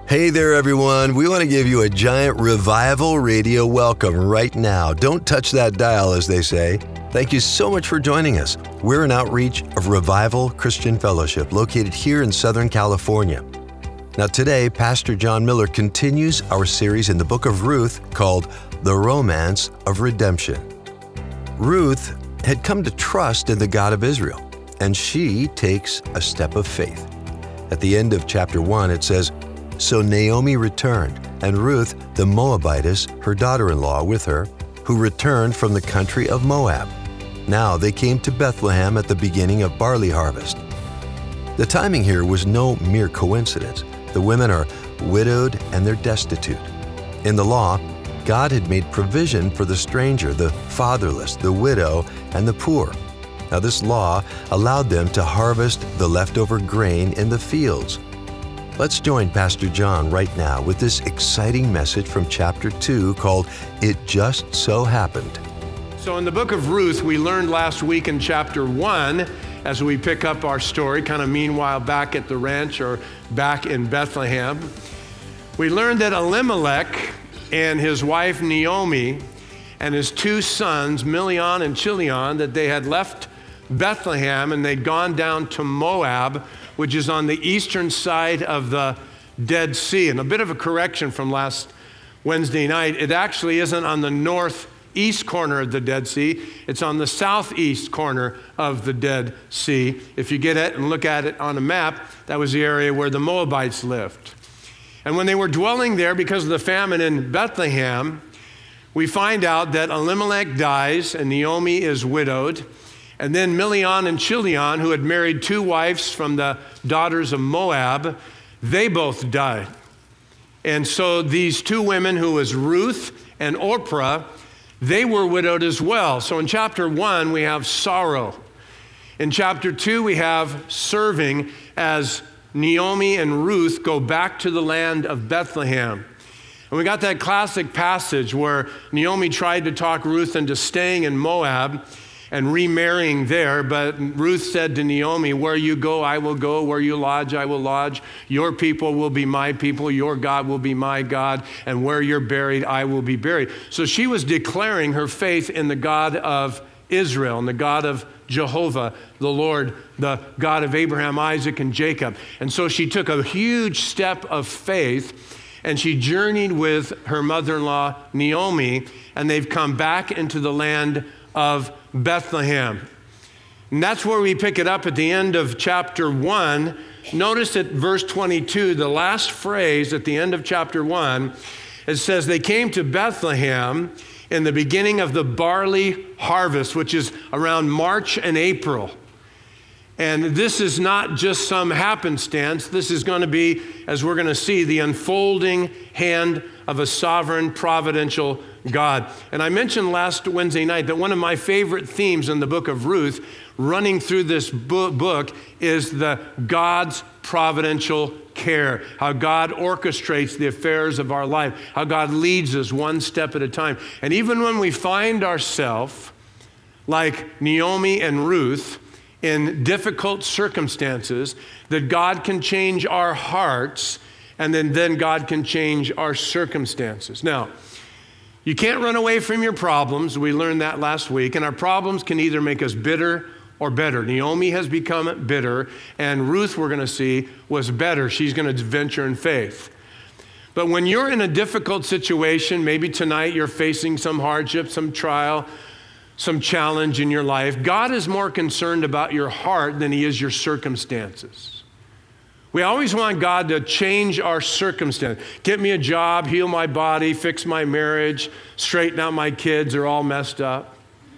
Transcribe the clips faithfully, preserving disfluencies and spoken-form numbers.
Hey there, everyone. We want to give you a giant Revival Radio welcome right now. Don't touch that dial, as they say. Thank you so much for joining us. We're an outreach of Revival Christian Fellowship located here in Southern California. Now today, Pastor John Miller continues our series in the book of Ruth called The Romance of Redemption. Ruth had come to trust in the God of Israel, and she takes a step of faith. At the end of chapter one, it says, "So Naomi returned, and Ruth the Moabitess, her daughter-in-law, with her, who returned from the country of Moab. Now they came to Bethlehem at the beginning of barley harvest." The timing here was no mere coincidence. The women are widowed and they're destitute. In the law, God had made provision for the stranger, the fatherless, the widow, and the poor. Now this law allowed them to harvest the leftover grain in the fields. Let's join Pastor John right now with this exciting message from chapter two called It Just So Happened. So in the book of Ruth, we learned last week in chapter one, as we pick up our story, kind of meanwhile back at the ranch or back in Bethlehem, we learned that Elimelech and his wife Naomi and his two sons, Milion and Chilion, that they had left Bethlehem and they'd gone down to Moab, which is on the eastern side of the Dead Sea. And a bit of a correction from last Wednesday night, it actually isn't on the northeast corner of the Dead Sea, it's on the southeast corner of the Dead Sea. If you get it and look at it on a map, that was the area where the Moabites lived. And when they were dwelling there because of the famine in Bethlehem, we find out that Elimelech dies and Naomi is widowed. And then Milion and Chilion, who had married two wives from the daughters of Moab, they both died. And so these two women, who was Ruth and Orpah, they were widowed as well. So in chapter one, we have sorrow. In chapter two, we have serving as Naomi and Ruth go back to the land of Bethlehem. And we got that classic passage where Naomi tried to talk Ruth into staying in Moab and remarrying there, but Ruth said to Naomi, "Where you go, I will go. Where you lodge, I will lodge. Your people will be my people. Your God will be my God. And where you're buried, I will be buried." So she was declaring her faith in the God of Israel and the God of Jehovah, the Lord, the God of Abraham, Isaac, and Jacob. And so she took a huge step of faith and she journeyed with her mother-in-law, Naomi, and they've come back into the land of Bethlehem. And that's where we pick it up at the end of chapter one. Notice at verse twenty-two, the last phrase at the end of chapter one, it says, "They came to Bethlehem in the beginning of the barley harvest," which is around March and April. And this is not just some happenstance. This is going to be, as we're going to see, the unfolding hand of a sovereign, providential God. And I mentioned last Wednesday night that one of my favorite themes in the book of Ruth, running through this book, is the God's providential care, how God orchestrates the affairs of our life, how God leads us one step at a time. And even when we find ourselves, like Naomi and Ruth, in difficult circumstances, that God can change our hearts, and then, then God can change our circumstances. Now, you can't run away from your problems. We learned that last week. And our problems can either make us bitter or better. Naomi has become bitter, and Ruth, we're going to see, was better. She's going to venture in faith. But when you're in a difficult situation, maybe tonight you're facing some hardship, some trial, some challenge in your life, God is more concerned about your heart than he is your circumstances. We always want God to change our circumstance. Get me a job, heal my body, fix my marriage, straighten out my kids, they're all messed up.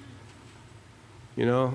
You know?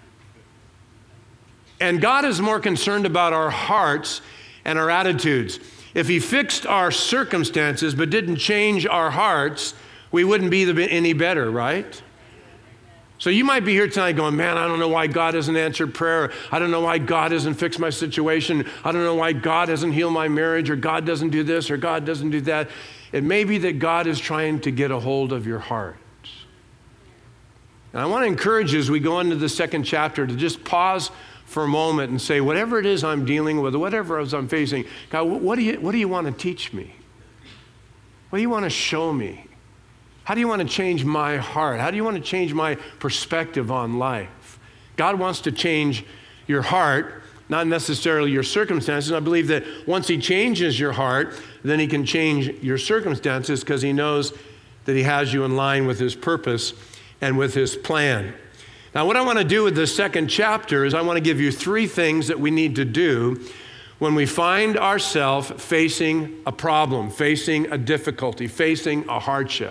And God is more concerned about our hearts and our attitudes. If he fixed our circumstances but didn't change our hearts, we wouldn't be any better, right? So you might be here tonight going, "Man, I don't know why God hasn't answered prayer. I don't know why God hasn't fixed my situation. I don't know why God hasn't healed my marriage, or God doesn't do this, or God doesn't do that." It may be that God is trying to get a hold of your heart. And I want to encourage you as we go into the second chapter to just pause for a moment and say, whatever it is I'm dealing with, whatever it is I'm facing, God, what do you, what do you want to teach me? What do you want to show me? How do you want to change my heart? How do you want to change my perspective on life? God wants to change your heart, not necessarily your circumstances. I believe that once he changes your heart, then he can change your circumstances because he knows that he has you in line with his purpose and with his plan. Now, what I want to do with this second chapter is I want to give you three things that we need to do when we find ourselves facing a problem, facing a difficulty, facing a hardship,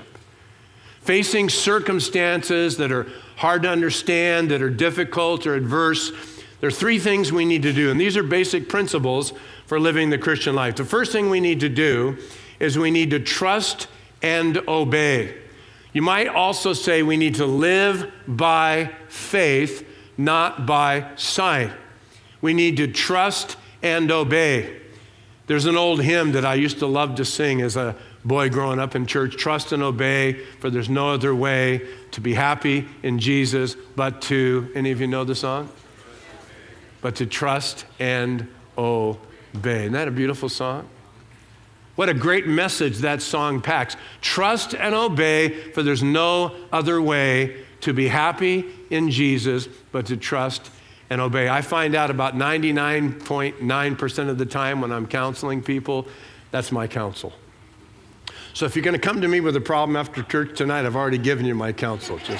facing circumstances that are hard to understand, that are difficult or adverse. There are three things we need to do, and these are basic principles for living the Christian life. The first thing we need to do is we need to trust and obey. You might also say we need to live by faith, not by sight. We need to trust and obey. There's an old hymn that I used to love to sing as a boy growing up in church. Trust and obey, for there's no other way to be happy in Jesus but to, any of you know the song? But to trust and obey. Isn't that a beautiful song? What a great message that song packs. Trust and obey, for there's no other way to be happy in Jesus but to trust and obey. I find out about ninety-nine point nine percent of the time when I'm counseling people, that's my counsel. So if you're going to come to me with a problem after church tonight, I've already given you my counsel. Just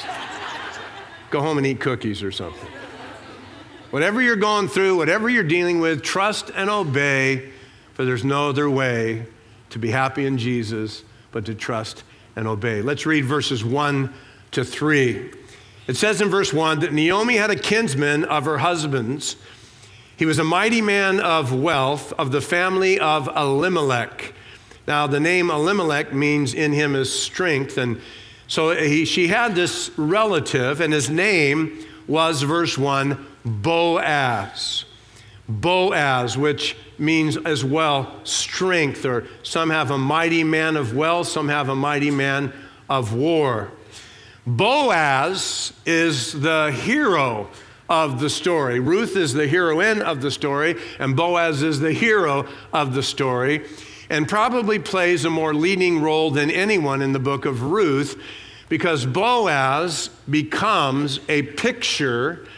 go home and eat cookies or something. Whatever you're going through, whatever you're dealing with, trust and obey, for there's no other way to be happy in Jesus but to trust and obey. Let's read verses one to three. It says in verse one that Naomi had a kinsman of her husband's. He was a mighty man of wealth of the family of Elimelech. Now, the name Elimelech means in him is strength. And so he, she had this relative, and his name was, verse one, Boaz. Boaz, which means as well strength, or some have a mighty man of wealth, some have a mighty man of war. Boaz is the hero of the story. Ruth is the heroine of the story, and Boaz is the hero of the story, and probably plays a more leading role than anyone in the book of Ruth, because Boaz becomes a picture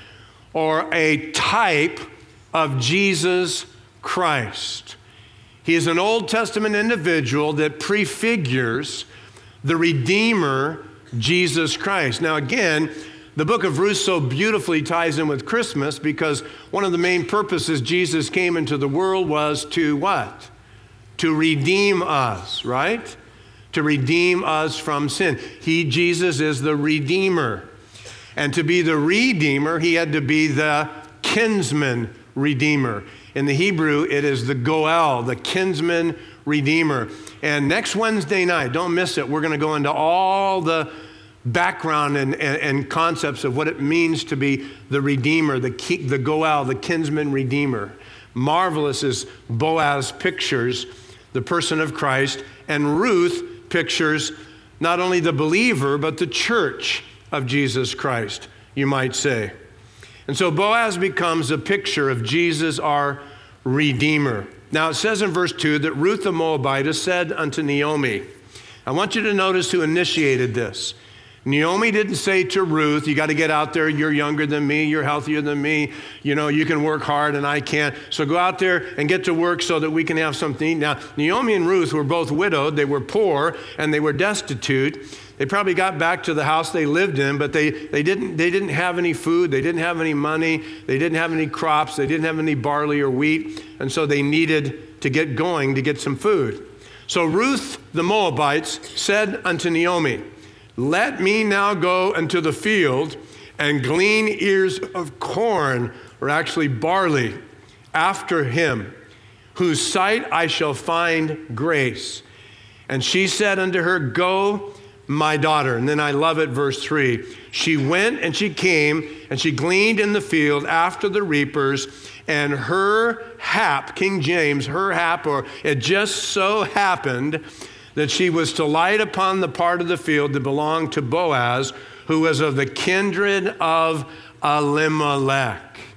or a type of Jesus Christ. He is an Old Testament individual that prefigures the Redeemer, Jesus Christ. Now again, the book of Ruth so beautifully ties in with Christmas because one of the main purposes Jesus came into the world was to what? To redeem us, right? To redeem us from sin. He, Jesus, is the Redeemer. And to be the Redeemer, he had to be the kinsman Redeemer. In the Hebrew, it is the Goel, the kinsman Redeemer. And next Wednesday night, don't miss it, we're going to go into all the background and, and, and concepts of what it means to be the Redeemer, the, the Goel, the kinsman Redeemer. Marvelous as Boaz pictures the person of Christ, and Ruth pictures not only the believer, but the church of Jesus Christ, you might say. And so Boaz becomes a picture of Jesus, our Redeemer. Now it says in verse two that Ruth the Moabitess said unto Naomi, I want you to notice who initiated this. Naomi didn't say to Ruth, you got to get out there, you're younger than me, you're healthier than me, you know, you can work hard and I can't. So go out there and get to work so that we can have something to eat. Now, Naomi and Ruth were both widowed, they were poor and they were destitute. They probably got back to the house they lived in, but they, they, didn't, they didn't have any food, they didn't have any money, they didn't have any crops, they didn't have any barley or wheat, and so they needed to get going to get some food. So Ruth the Moabites said unto Naomi, let me now go into the field and glean ears of corn, or actually barley, after him, whose sight I shall find grace. And she said unto her, go, my daughter. And then I love it, verse three. She went and she came and she gleaned in the field after the reapers, and her hap, King James, her hap, or it just so happened that she was to light upon the part of the field that belonged to Boaz, who was of the kindred of Elimelech.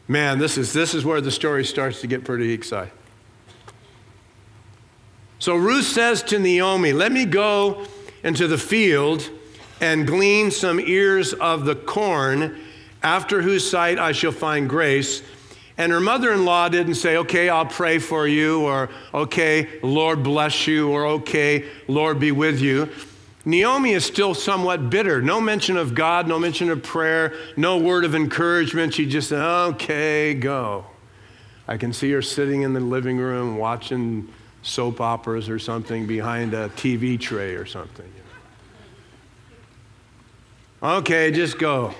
Man, this is, this is where the story starts to get pretty exciting. So Ruth says to Naomi, let me go into the field and glean some ears of the corn, after whose sight I shall find grace. And her mother-in-law didn't say, okay, I'll pray for you, or okay, Lord bless you, or okay, Lord be with you. Naomi is still somewhat bitter. No mention of God, no mention of prayer, no word of encouragement. She just said, okay, go. I can see her sitting in the living room watching soap operas or something behind a T V tray or something. Okay, just go.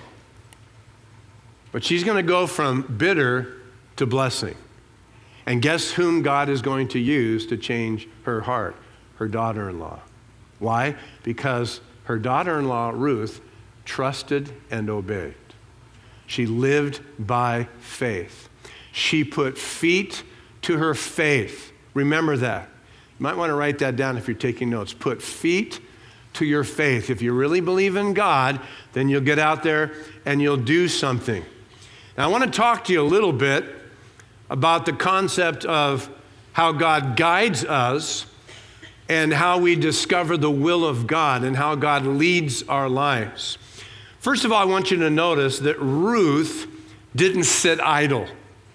But she's going to go from bitter to blessing. And guess whom God is going to use to change her heart? Her daughter-in-law. Why? Because her daughter-in-law, Ruth, trusted and obeyed. She lived by faith. She put feet to her faith. Remember that. You might want to write that down if you're taking notes. Put feet to your faith. If you really believe in God, then you'll get out there and you'll do something. Now, I want to talk to you a little bit about the concept of how God guides us and how we discover the will of God and how God leads our lives. First of all, I want you to notice that Ruth didn't sit idle.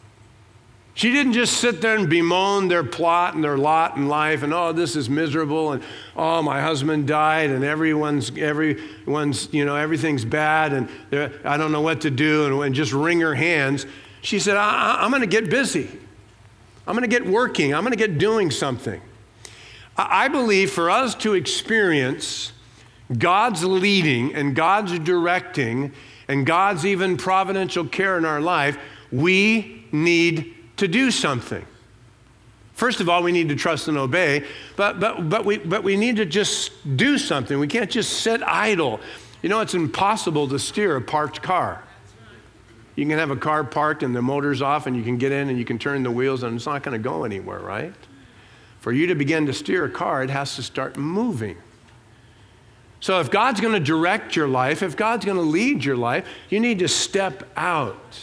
She didn't just sit there and bemoan their plot and their lot in life and, oh, this is miserable, and, oh, my husband died, and everyone's, everyone's, you know, everything's bad, and I don't know what to do, and, and just wring her hands. She said, I, I'm going to get busy. I'm going to get working. I'm going to get doing something. I, I believe for us to experience God's leading and God's directing and God's even providential care in our life, we need to do something. First of all, we need to trust and obey, but but but we but we need to just do something. We can't just sit idle. You know, it's impossible to steer a parked car. You can have a car parked and the motor's off and you can get in and you can turn the wheels and it's not going to go anywhere, right? For you to begin to steer a car, it has to start moving. So if God's going to direct your life, if God's going to lead your life, you need to step out.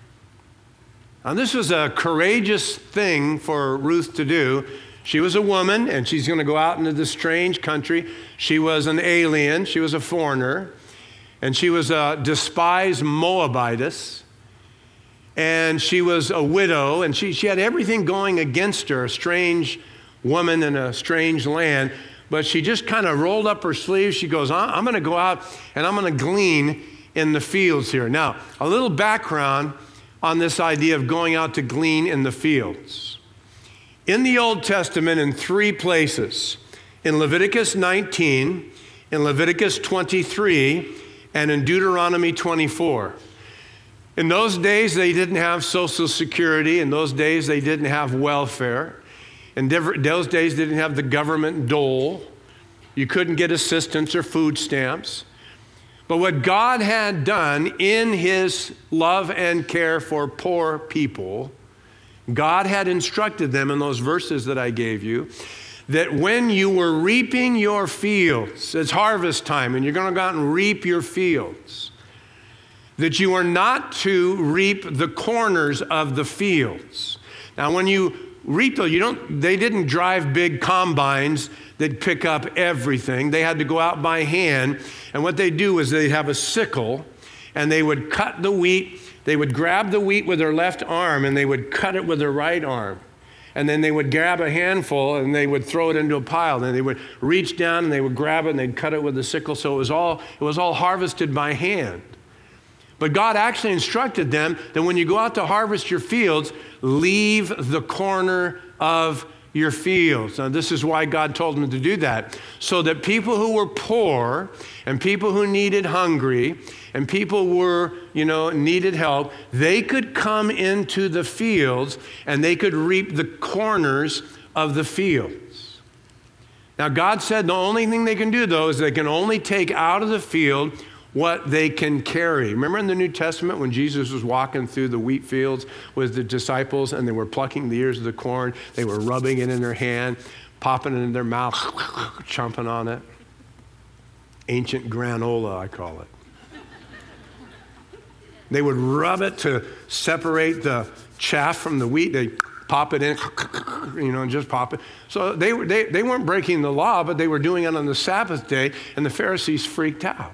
Now, this was a courageous thing for Ruth to do. She was a woman, and she's going to go out into this strange country. She was an alien. She was a foreigner. And she was a despised Moabitess. And she was a widow, and she, she had everything going against her, a strange woman in a strange land. But she just kind of rolled up her sleeves. She goes, I'm going to go out, and I'm going to glean in the fields here. Now, a little background on this idea of going out to glean in the fields. In the Old Testament, in three places, in Leviticus nineteen, in Leviticus twenty-three, and in Deuteronomy twenty-four. In those days, they didn't have Social Security. In those days, they didn't have welfare. In those days, they didn't have the government dole. You couldn't get assistance or food stamps. But what God had done in his love and care for poor people, God had instructed them in those verses that I gave you, that when you were reaping your fields, it's harvest time, and you're going to go out and reap your fields, that you are not to reap the corners of the fields. Now, when you reap those, you don't, they didn't drive big combines that pick up everything. They had to go out by hand. And what they do is they'd have a sickle and they would cut the wheat. They would grab the wheat with their left arm and they would cut it with their right arm. And then they would grab a handful and they would throw it into a pile. Then they would reach down and they would grab it and they'd cut it with a sickle. So it was all, it was all harvested by hand. But God actually instructed them that when you go out to harvest your fields, leave the corner of your fields. Now, this is why God told them to do that, so that people who were poor and people who needed hungry and people who were, you know, needed help, they could come into the fields and they could reap the corners of the fields. Now, God said the only thing they can do, though, is they can only take out of the field what they can carry. Remember in the New Testament when Jesus was walking through the wheat fields with the disciples and they were plucking the ears of the corn, they were rubbing it in their hand, popping it in their mouth, chomping on it. Ancient granola, I call it. They would rub it to separate the chaff from the wheat. They pop it in, you know, and just pop it. So they, were, they, they weren't breaking the law, but they were doing it on the Sabbath day, and the Pharisees freaked out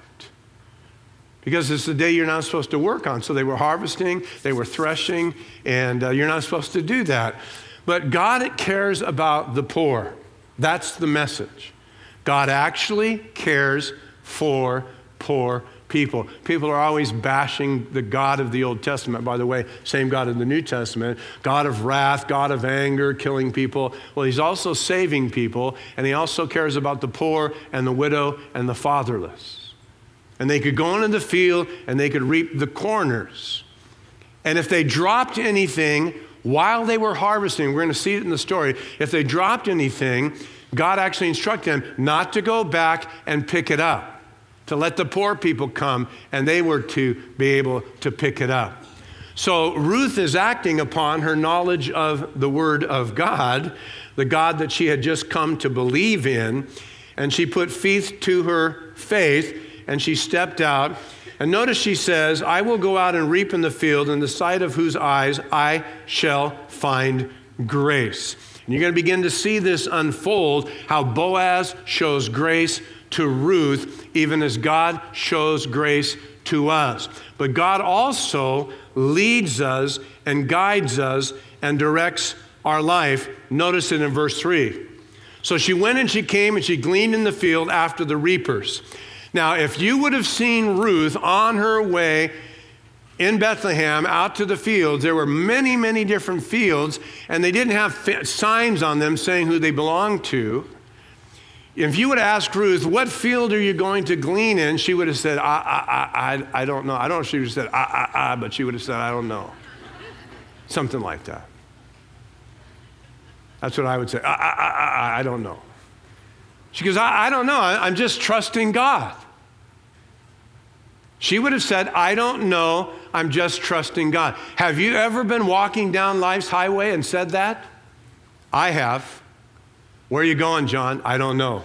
because it's the day you're not supposed to work on. So they were harvesting, they were threshing, and uh, you're not supposed to do that. But God cares about the poor. That's the message. God actually cares for poor people. People are always bashing the God of the Old Testament. By the way, same God in the New Testament. God of wrath, God of anger, killing people. Well, he's also saving people, and he also cares about the poor and the widow and the fatherless. And they could go into the field and they could reap the corners. And if they dropped anything while they were harvesting, we're going to see it in the story, if they dropped anything, God actually instructed them not to go back and pick it up, to let the poor people come, and they were to be able to pick it up. So Ruth is acting upon her knowledge of the Word of God, the God that she had just come to believe in, and she put faith to her faith, and she stepped out. And notice she says, I will go out and reap in the field, in the sight of whose eyes I shall find grace. And you're going to begin to see this unfold, how Boaz shows grace to Ruth, even as God shows grace to us. But God also leads us and guides us and directs our life. Notice it in verse three. So she went and she came and she gleaned in the field after the reapers. Now, if you would have seen Ruth on her way in Bethlehem out to the fields, there were many, many different fields, and they didn't have fi- signs on them saying who they belonged to. If you would ask Ruth, what field are you going to glean in? She would have said, I, I, I, I don't know. I don't know if she would have said, I, I, I, but she would have said, I don't know. Something like that. That's what I would say. I, I, I, I don't know. She goes, I, I don't know. I, I'm just trusting God. She would have said, I don't know. I'm just trusting God. Have you ever been walking down life's highway and said that? I have. Where are you going, John? I don't know.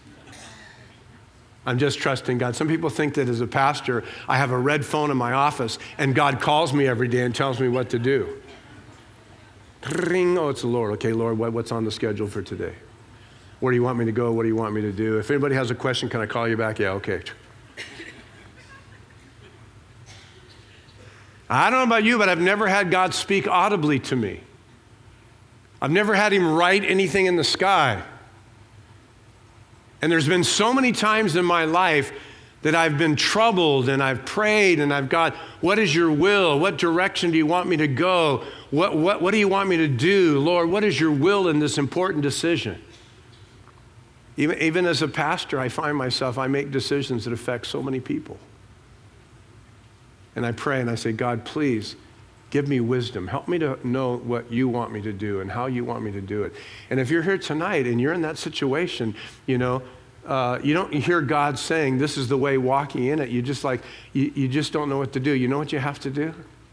I'm just trusting God. Some people think that as a pastor, I have a red phone in my office and God calls me every day and tells me what to do. Ring, oh, it's the Lord. Okay, Lord, what, what's on the schedule for today? Where do you want me to go? What do you want me to do? If anybody has a question, can I call you back? Yeah, okay. I don't know about you, but I've never had God speak audibly to me. I've never had him write anything in the sky. And there's been so many times in my life that I've been troubled and I've prayed and I've got, what is your will? What direction do you want me to go? What, what, what do you want me to do? Lord, what is your will in this important decision? Even, even as a pastor, I find myself, I make decisions that affect so many people. And I pray and I say, God, please give me wisdom. Help me to know what you want me to do and how you want me to do it. And if you're here tonight and you're in that situation, you know, uh, you don't hear God saying, this is the way, walking in it. You just like, you, you just don't know what to do. You know what you have to do?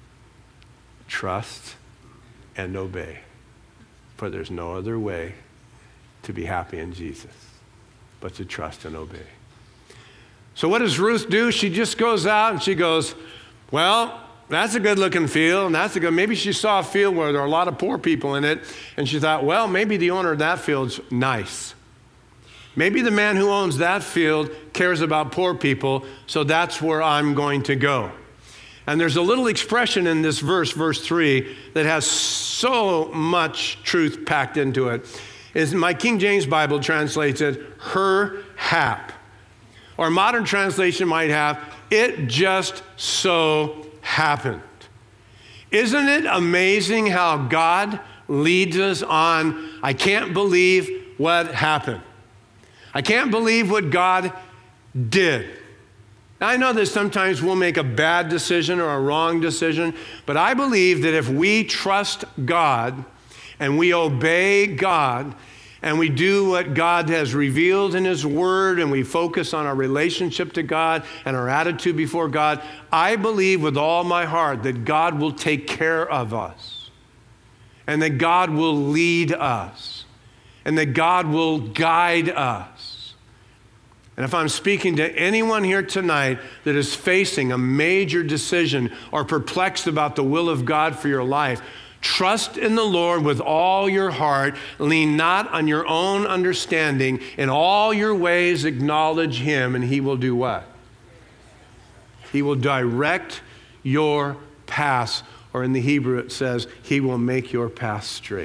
Trust and obey. For there's no other way to be happy in Jesus but to trust and obey. So what does Ruth do? She just goes out and she goes, well, that's a good looking field, and that's a good, maybe she saw a field where there are a lot of poor people in it, and she thought, well, maybe the owner of that field's nice. Maybe the man who owns that field cares about poor people, so that's where I'm going to go. And there's a little expression in this verse, verse three, that has so much truth packed into it. Is my King James Bible translates it, her hap. Or modern translation might have, it just so happened. Isn't it amazing how God leads us on, I can't believe what happened. I can't believe what God did. Now, I know that sometimes we'll make a bad decision or a wrong decision, but I believe that if we trust God and we obey God, and we do what God has revealed in his word, and we focus on our relationship to God and our attitude before God, I believe with all my heart that God will take care of us, and that God will lead us, and that God will guide us. And if I'm speaking to anyone here tonight that is facing a major decision or perplexed about the will of God for your life, trust in the Lord with all your heart. Lean not on your own understanding. In all your ways acknowledge him, and he will do what? He will direct your paths, or in the Hebrew it says, he will make your path straight.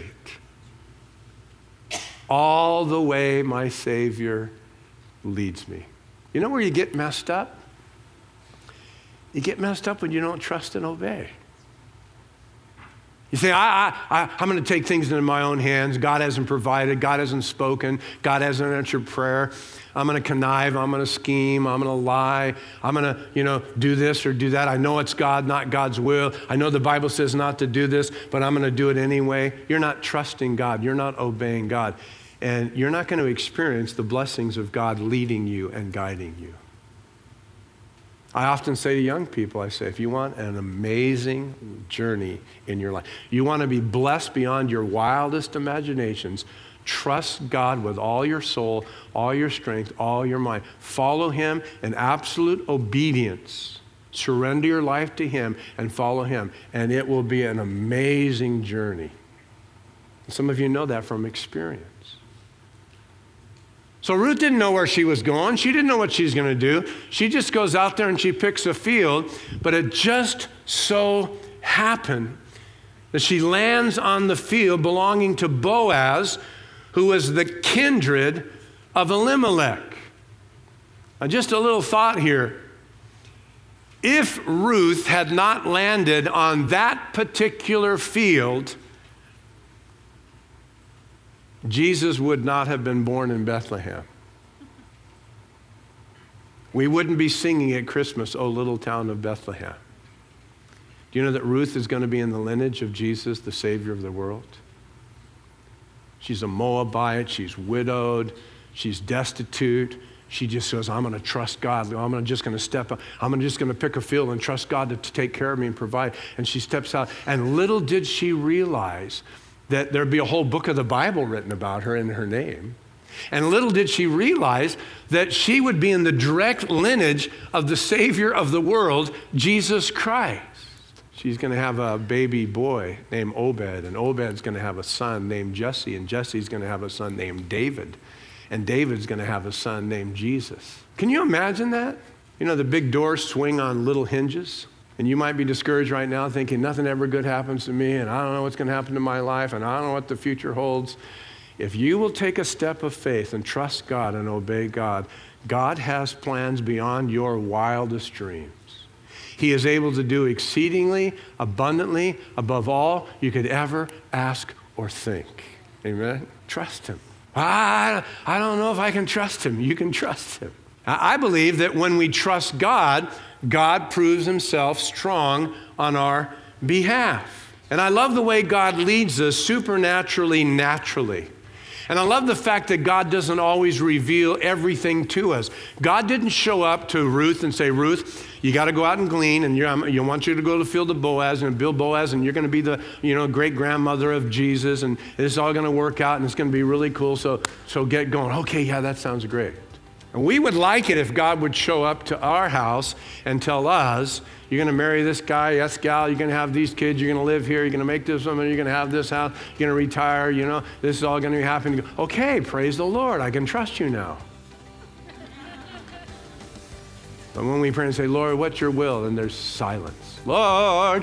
All the way my Savior leads me. You know where you get messed up? You get messed up when you don't trust and obey. You say, I, I, I, I'm going to take things into my own hands. God hasn't provided. God hasn't spoken. God hasn't answered prayer. I'm going to connive. I'm going to scheme. I'm going to lie. I'm going to, you know, do this or do that. I know it's God, not God's will. I know the Bible says not to do this, but I'm going to do it anyway. You're not trusting God. You're not obeying God. And you're not going to experience the blessings of God leading you and guiding you. I often say to young people, I say, if you want an amazing journey in your life, you want to be blessed beyond your wildest imaginations, trust God with all your soul, all your strength, all your mind. Follow him in absolute obedience. Surrender your life to him and follow him, and it will be an amazing journey. Some of you know that from experience. So Ruth didn't know where she was going. She didn't know what she's going to do. She just goes out there and she picks a field, but it just so happened that she lands on the field belonging to Boaz, who was the kindred of Elimelech. Now, just a little thought here. If Ruth had not landed on that particular field, Jesus would not have been born in Bethlehem. We wouldn't be singing at Christmas, "O little town of Bethlehem." Do you know that Ruth is going to be in the lineage of Jesus, the Savior of the world? She's a Moabite. She's widowed. She's destitute. She just says, I'm going to trust God. I'm just going to step up. I'm just going to pick a field and trust God to, to take care of me and provide. And she steps out. And little did she realize that there'd be a whole book of the Bible written about her in her name. And little did she realize that she would be in the direct lineage of the Savior of the world, Jesus Christ. She's going to have a baby boy named Obed, and Obed's going to have a son named Jesse, and Jesse's going to have a son named David, and David's going to have a son named Jesus. Can you imagine that? You know, the big doors swing on little hinges. And you might be discouraged right now thinking nothing ever good happens to me, and I don't know what's going to happen to my life, and I don't know what the future holds. If you will take a step of faith and trust God and obey God, God has plans beyond your wildest dreams. He is able to do exceedingly, abundantly, above all you could ever ask or think. Amen? Trust him. I, I don't know if I can trust him. You can trust him. I believe that when we trust God, God proves himself strong on our behalf. And I love the way God leads us supernaturally, naturally. And I love the fact that God doesn't always reveal everything to us. God didn't show up to Ruth and say, Ruth, you got to go out and glean, and you're, you want you to go to the field of Boaz and build Boaz, and you're going to be the, you know, great-grandmother of Jesus, and this is all going to work out, and it's going to be really cool, so, so get going. Okay, yeah, that sounds great. And we would like it if God would show up to our house and tell us, you're going to marry this guy, yes, gal, you're going to have these kids, you're going to live here, you're going to make this woman, you're going to have this house, you're going to retire, you know, this is all going to be happening. Okay, praise the Lord, I can trust you now. But when we pray and say, Lord, what's your will? Then there's silence. Lord,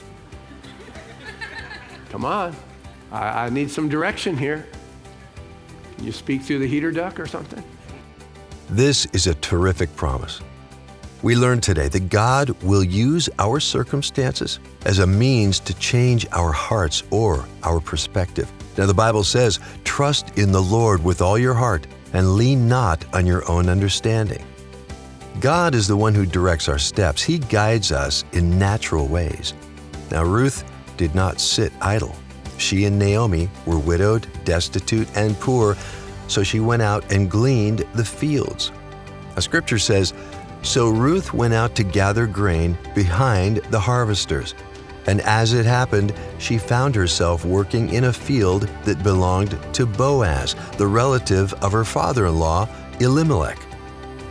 come on, I, I need some direction here. Can you speak through the heater duct or something? This is a terrific promise. We learned today that God will use our circumstances as a means to change our hearts or our perspective. Now, the Bible says, trust in the Lord with all your heart and lean not on your own understanding. God is the one who directs our steps. He guides us in natural ways. Now, Ruth did not sit idle. She and Naomi were widowed, destitute, and poor, so she went out and gleaned the fields. A scripture says, so Ruth went out to gather grain behind the harvesters. And as it happened, she found herself working in a field that belonged to Boaz, the relative of her father-in-law, Elimelech.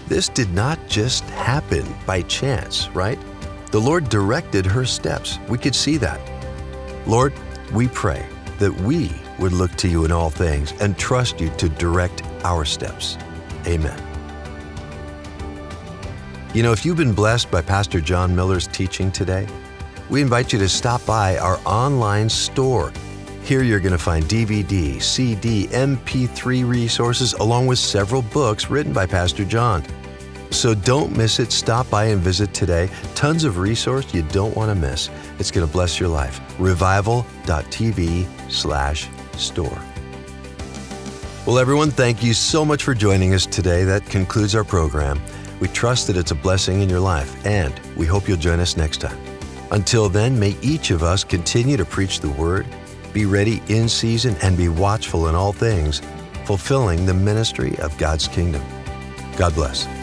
This did not just happen by chance, right? The Lord directed her steps. We could see that. Lord, we pray that we would look to you in all things and trust you to direct our steps. Amen. You know, if you've been blessed by Pastor John Miller's teaching today, we invite you to stop by our online store. Here you're going to find D V D, C D, M P three resources, along with several books written by Pastor John. So don't miss it. Stop by and visit today. Tons of resource you don't want to miss. It's going to bless your life. revival.tv slash store. Well, everyone, thank you so much for joining us today. That concludes our program. We trust that it's a blessing in your life, and we hope you'll join us next time. Until then, may each of us continue to preach the word, be ready in season, and be watchful in all things, fulfilling the ministry of God's kingdom. God bless.